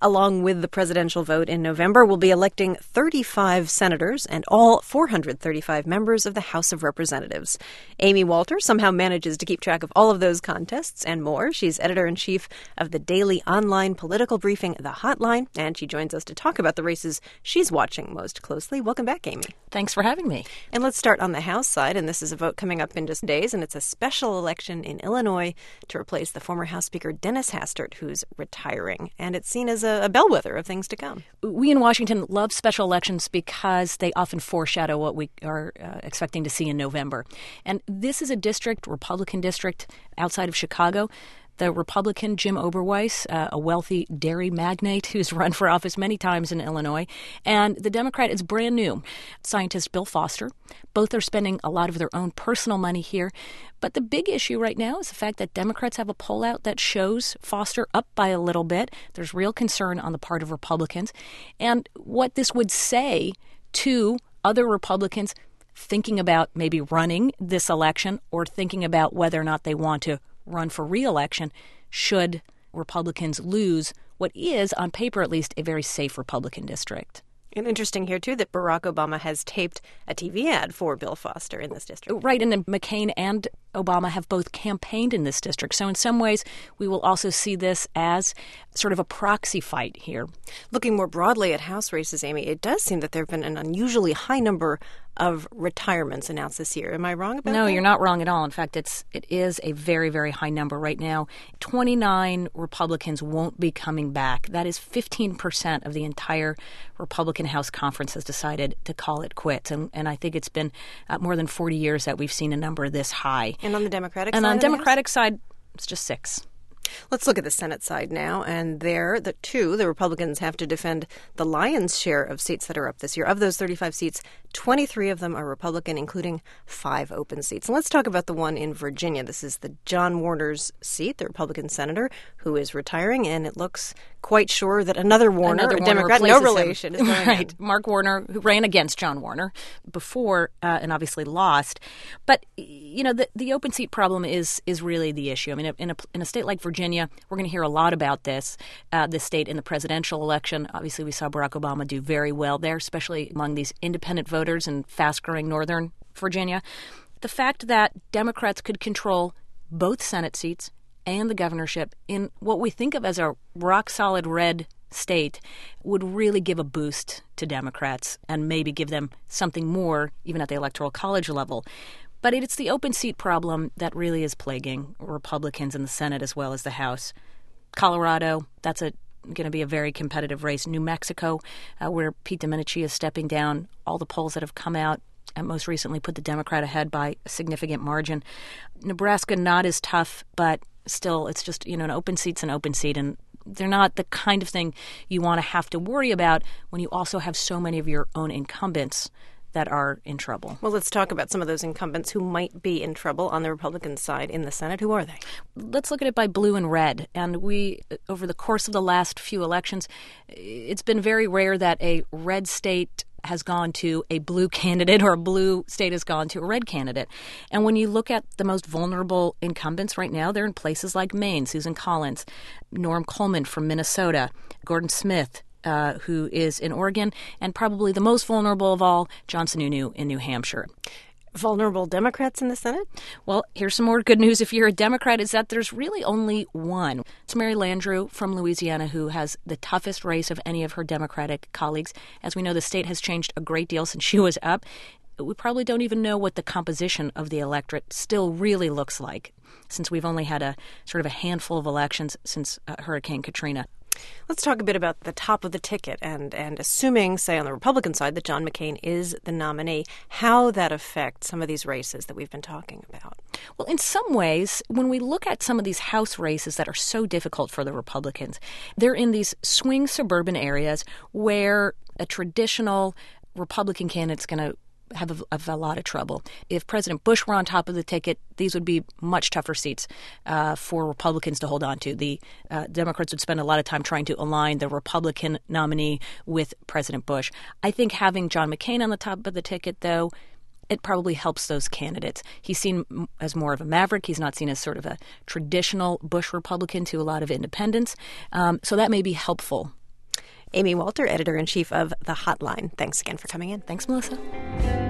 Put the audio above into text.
Along with the presidential vote in November, we'll be electing 35 senators and all 435 members of the House of Representatives. Amy Walter somehow manages to keep track of all of those contests and more. She's editor-in-chief of the daily online political briefing, The Hotline, and she joins us to talk about the races she's watching most closely. Welcome back, Amy. Thanks for having me. And let's start on the House side, and this is a vote coming up in just days, and it's a special election in Illinois to replace the former House Speaker Dennis Hastert, who's retiring, and it's seen as a bellwether of things to come. We in Washington love special elections because they often foreshadow what we are expecting to see in November. And this is a district, Republican district, outside of Chicago. The Republican Jim Oberweis, a wealthy dairy magnate who's run for office many times in Illinois, and the Democrat is brand new, scientist Bill Foster. Both are spending a lot of their own personal money here. But the big issue right now is the fact that Democrats have a poll out that shows Foster up by a little bit. There's real concern on the part of Republicans. And what this would say to other Republicans thinking about maybe running this election or thinking about whether or not they want to run for re-election should Republicans lose what is, on paper at least, a very safe Republican district. And interesting here, too, that Barack Obama has taped a TV ad for Bill Foster in this district. Right, and then McCain and Obama have both campaigned in this district. So in some ways, we will also see this as sort of a proxy fight here. Looking more broadly at House races, Amy, it does seem that there have been an unusually high number of retirements announced this year. Am I wrong about that? No, you're not wrong at all. In fact, it is a very, very high number right now. 29 Republicans won't be coming back. That is 15% of the entire Republican House conference has decided to call it quits. And I think it's been more than 40 years that we've seen a number this high. And on the Democratic side? And on the Democratic side, it's just 6. Let's look at the Senate side now. And there, the Republicans have to defend the lion's share of seats that are up this year. Of those 35 seats, 23 of them are Republican, including 5 open seats. And let's talk about the one in Virginia. This is the John Warner's seat, the Republican senator who is retiring. And it looks quite sure that another Warner, a Democrat, no relation, is going right. on. Mark Warner, who ran against John Warner before and obviously lost. But, you know, the open seat problem is really the issue. I mean, in a state like Virginia, we're going to hear a lot about this state in the presidential election. Obviously, we saw Barack Obama do very well there, especially among these independent voters in fast-growing northern Virginia. The fact that Democrats could control both Senate seats and the governorship in what we think of as a rock-solid red state would really give a boost to Democrats and maybe give them something more, even at the Electoral College level. But it's the open seat problem that really is plaguing Republicans in the Senate as well as the House. Colorado, that's going to be a very competitive race. New Mexico, where Pete Domenici is stepping down, all the polls that have come out and most recently put the Democrat ahead by a significant margin. Nebraska, not as tough, but still, it's just, an open seat's an open seat, and they're not the kind of thing you want to have to worry about when you also have so many of your own incumbents that are in trouble. Well, let's talk about some of those incumbents who might be in trouble on the Republican side in the Senate. Who are they? Let's look at it by blue and red. And over the course of the last few elections, it's been very rare that a red state has gone to a blue candidate or a blue state has gone to a red candidate. And when you look at the most vulnerable incumbents right now, they're in places like Maine, Susan Collins, Norm Coleman from Minnesota, Gordon Smith, who is in Oregon, and probably the most vulnerable of all, John Sununu in New Hampshire. Vulnerable Democrats in the Senate? Well, here's some more good news if you're a Democrat, is that there's really only one. It's Mary Landrieu from Louisiana, who has the toughest race of any of her Democratic colleagues. As we know, the state has changed a great deal since she was up. We probably don't even know what the composition of the electorate still really looks like, since we've only had a sort of a handful of elections since Hurricane Katrina. Let's talk a bit about the top of the ticket and assuming, say, on the Republican side that John McCain is the nominee, how that affects some of these races that we've been talking about. Well, in some ways, when we look at some of these House races that are so difficult for the Republicans, they're in these swing suburban areas where a traditional Republican candidate's going to have a lot of trouble. If President Bush were on top of the ticket, these would be much tougher seats for Republicans to hold on to. The Democrats would spend a lot of time trying to align the Republican nominee with President Bush. I think having John McCain on the top of the ticket, though, it probably helps those candidates. He's seen as more of a maverick. He's not seen as sort of a traditional Bush Republican to a lot of independents. So that may be helpful Amy Walter, editor-in-chief of The Hotline. Thanks again for coming in. Thanks, Melissa.